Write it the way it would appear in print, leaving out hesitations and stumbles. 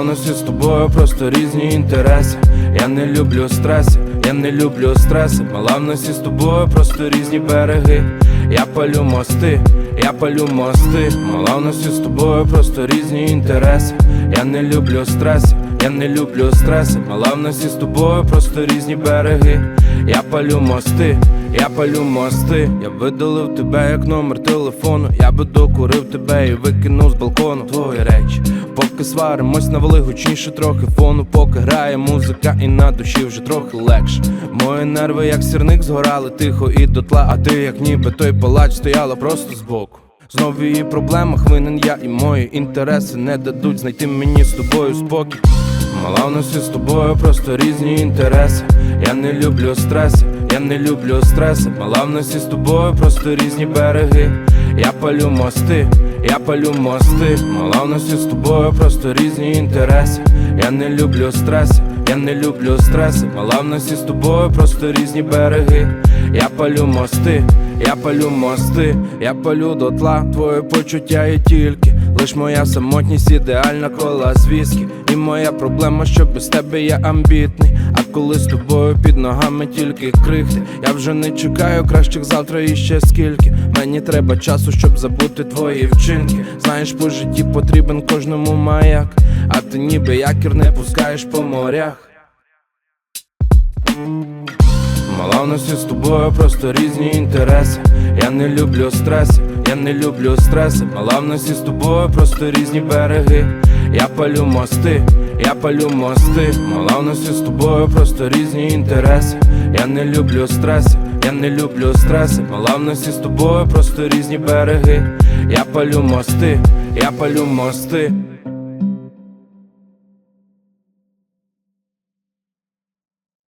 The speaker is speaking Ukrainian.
нас із тобою просто різні інтереси. Я не люблю стреси, я не люблю стреси. Мала, в нас із тобою просто різні береги. Я палю мости, я палю мости. Мала, в нас із тобою просто різні інтереси. Я не люблю стреси, я не люблю стреси. Мала, в нас із тобою просто різні береги. Я палю мости, я палю мости. Я видалив тебе як номер телефону. Я би докурив тебе і викинув з балкону твої речі. Поки сваримось, навали гучніше трохи фону. Поки грає музика і на душі вже трохи легше. Мої нерви як сірник згорали тихо і дотла. А ти як ніби той палач стояла просто збоку. Знов в її проблемах винен я, і мої інтереси не дадуть знайти мені з тобою спокій. Мала, в нас із тобою просто різні інтереси. Я не люблю стреси, я не люблю стреси. Мала, в нас із тобою просто різні береги. Я палю мости, я палю мости. Мала, в нас із тобою просто різні інтереси. Я не люблю стреси, я не люблю стреси. Мала, в нас із тобою просто різні береги. Я палю мости, я палю мости. Я палю дотла, твоє почуття є тільки лиш моя самотність, ідеальна кола з віскі. І моя проблема, що без тебе я амбітний. А коли з тобою під ногами тільки крихти, я вже не чекаю кращих завтра і ще скільки. Мені треба часу, щоб забути твої вчинки. Знаєш, по житті потрібен кожному маяк, а ти ніби якір не пускаєш по морях. Мала, в нас із тобою просто різні інтереси. Я не люблю стреси, я не люблю стреси. Мала, в нас із тобою просто різні береги. Я палю мости, я палю мости. Мала, в нас із тобою просто різні інтереси. Я не люблю стреси, я не люблю стреси. Мала, в нас із тобою просто різні береги. Я палю мости, я палю мости.